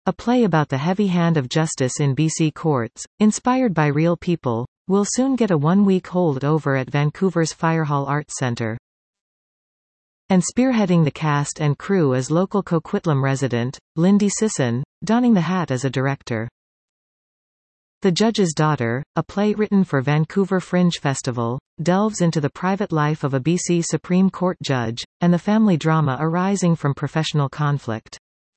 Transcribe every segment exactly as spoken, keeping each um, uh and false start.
A play about the heavy hand of justice in B C courts, inspired by real people, will soon get a one-week hold over at Vancouver's Firehall Arts Centre. And spearheading the cast and crew is local Coquitlam resident, Lindy Sisson, donning the hat as a director. The Judge's Daughter, a play written for Vancouver Fringe Festival, delves into the private life of a B C Supreme Court judge, and the family drama arising from professional conflict.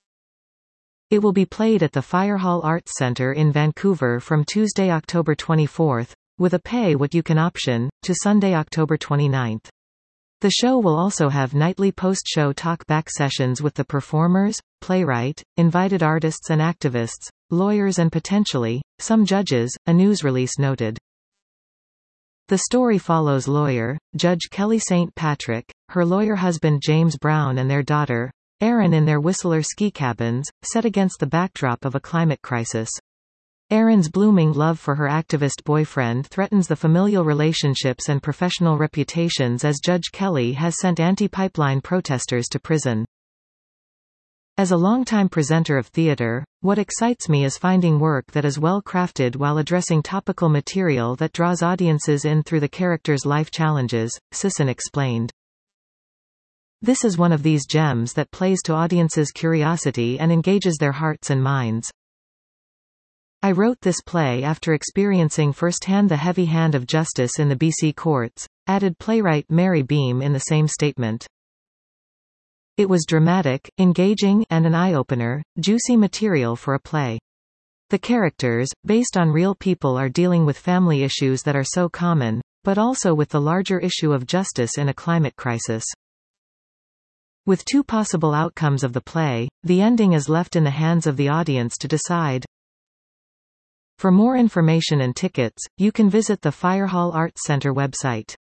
It will be played at the Firehall Arts Centre in Vancouver from Tuesday, October twenty-fourth, with a pay-what-you-can option, to Sunday, October twenty-ninth. The show will also have nightly post-show talk-back sessions with the performers, playwright, invited artists and activists, lawyers and potentially, some judges, a news release noted. The story follows lawyer, Judge Kelly Saint Patrick, her lawyer husband James Brown and their daughter, Erin in their Whistler ski cabins, set against the backdrop of a climate crisis. Erin's blooming love for her activist boyfriend threatens the familial relationships and professional reputations as Judge Kelly has sent anti-pipeline protesters to prison. As a longtime presenter of theater, what excites me is finding work that is well crafted while addressing topical material that draws audiences in through the characters' life challenges, Sisson explained. This is one of these gems that plays to audiences' curiosity and engages their hearts and minds. I wrote this play after experiencing firsthand the heavy hand of justice in the B C courts, added playwright Mary Beam in the same statement. It was dramatic, engaging, and an eye-opener, juicy material for a play. The characters, based on real people, are dealing with family issues that are so common, but also with the larger issue of justice in a climate crisis. With two possible outcomes of the play, the ending is left in the hands of the audience to decide. For more information and tickets, you can visit the Firehall Arts Centre website.